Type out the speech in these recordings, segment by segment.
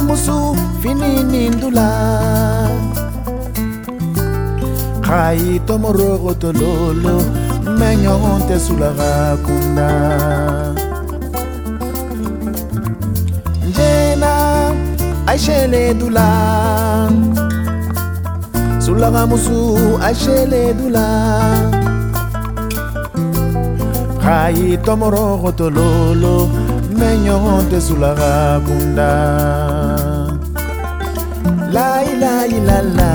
musu fini nindula Khai tomorogo tololo menyon te sulaga kunda Jena aishele dula Sulaga musu aishele dula Khai tomorogo tololo menyon te sulaga kunda La ila ila la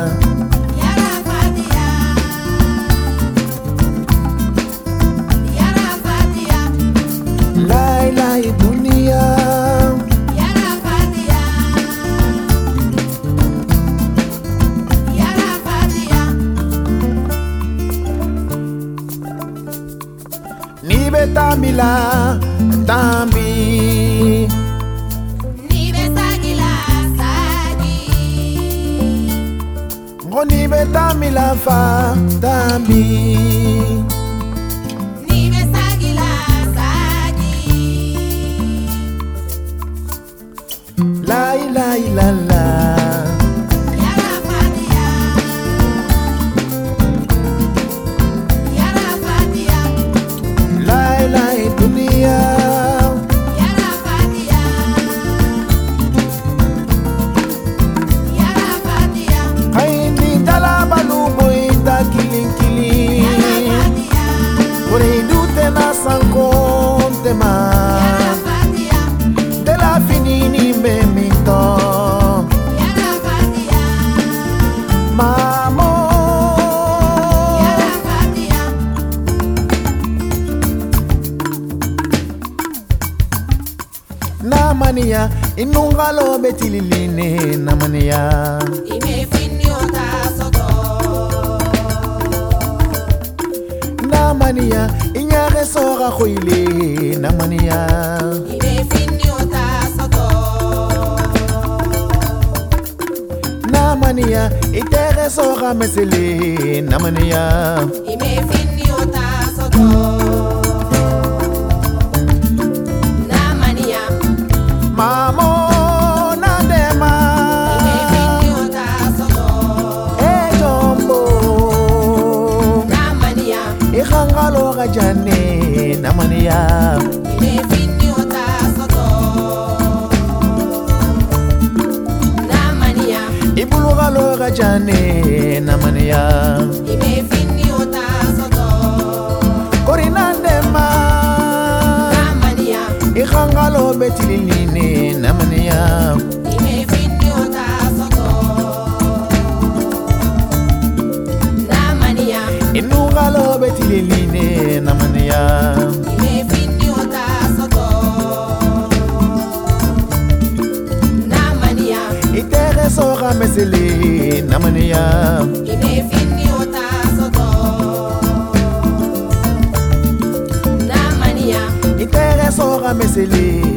La dunia Yara Fatia Yara Fatia Ni betamila tambi Ni besagila sagi Ngoni betamila fa tambi Ni besagila La ila ila la Yara Fatia Yara Fatia La ila dunia Yara Fatia Yara Fatia Kaini talaba lumo ita killing killing Yara Fatia Kore dute na sankonte ma Yara Fatia De la finini me minto Yara Fatia Mamo Yara Fatia Namania inungalo betililine namania Ime fini ota soto Namania inyare sora khoile namania Ime fini ota soto Namania itere sora mesele namania Ime fini ota soto Namania Mamo nadema Ime fini ota soto Ejombo Namania Ikhangalo gajane namania Ime fini ota soto Namania Ibulugalo gajane namania Ime fini ota soto Korinandema Namania Ikhangalo betililine namania Ime fini ota soto Namania Inungalo betililine namania Ime fini ota soto Namania Itere sora mesele namania Ime fini ota soto Namania Itere sora mesele